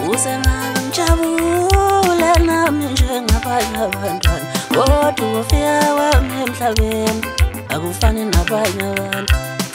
Usengangijabule nami njengabanye abantwana, kodwa ukufika kwami emhlabeni akufani nabanye abantu.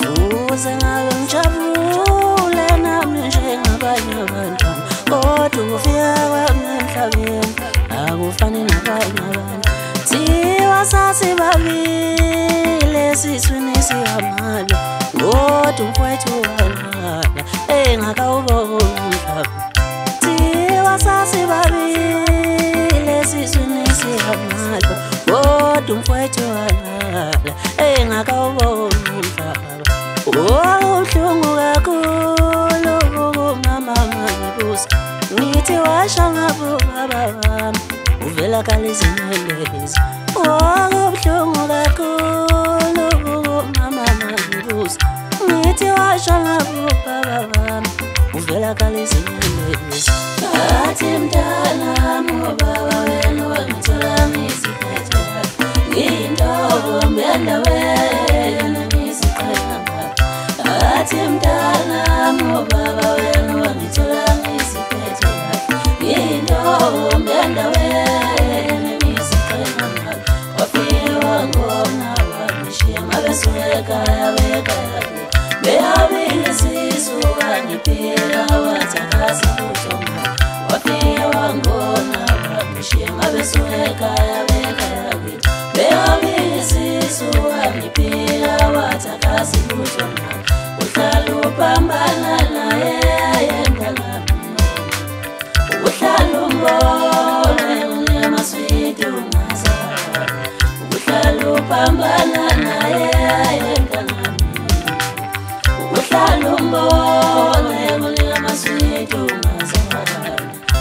Usengangijabule nami njengabanye abantwana, kodwa ukufika kwami emhlabeni akufani nabanye abantu. Thiwa sasibabile esiswini sikamama, kodwa umfowethu walala engakawuboni umhlaba. Thiwa sasibabile esiswini sikamama, kodwa umfowethu walala engakawuboni umhlaba. Ubuhlungu kakhulu mama ngibuza, ngithi washa ngabo baba bami uvela kalizimelezi. Ubuhlungu kakhulu mama ngibuza, ngithi washa ngabo baba bami uvela kalizimelezi. Ngathi mntanami ubaba wena wangithola ngisiphethe, ngiyintombi endaweni ngisiqhela. Ngathi mntanami ubaba wena wangithola ngisiphethe, ngiyintombi endaweni ngisiqhela. Wafika wangona wangishiya ngabesuka ekhaya bekhaya, behabile sisu wangiphila wathakasa uthomba. Wafika wangona wangishiya ngabesuka ekhaya bekhaya, behabile sisu wangiphila wathakasa uthomba. Uhlala upambana naye mntanami, uhlala umbone unemaswidi ungazala. Uhlala upambana naye mntanami, uhlala umbone unemaswidi ungazala.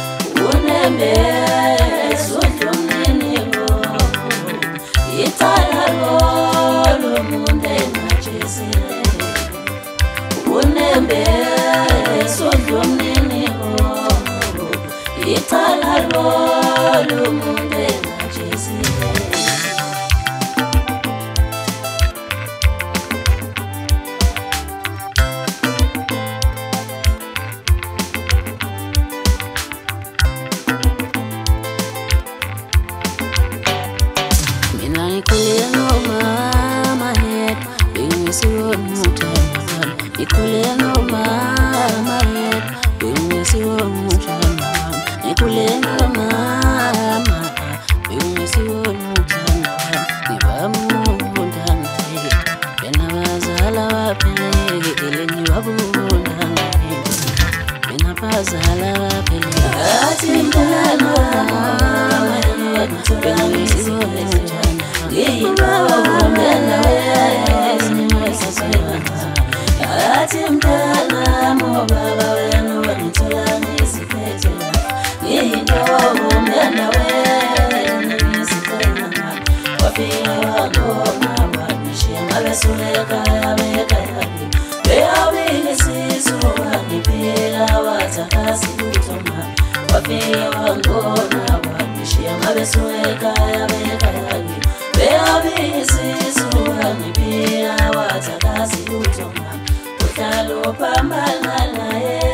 Unembezi udla umninigo, icala lomuntu engajezile. Unembezi udla umninigo, icala lomuntu engajezile. Mina ngikhule ngomama yedwa bengisiwe umntwana, ngikhule ngomama yedwa bengisiwe umntwana, ngikhule ngomama bengisiwe umntwana. Ngibamundana yena bazala baphelele, ngibabundana yena bazala baphelele. Ngathi mntwana bengisiwe umntwana, ngiyintombi endaweni ngisiqhela. Ngathi mntanami ubaba wena wangithola ngisiphethe, ngiyintombi endaweni ngisiqhela. Wafika wangona wangishiya ngabesuka ekhaya bekhaya, behabile sisu wangiphila wathakasa uthomba. Wafika wangona wangishiya ngabesuka ekhaya bekhaya, behabile sisu wangiphila wathakasa uthomba. Uhlala upambana naye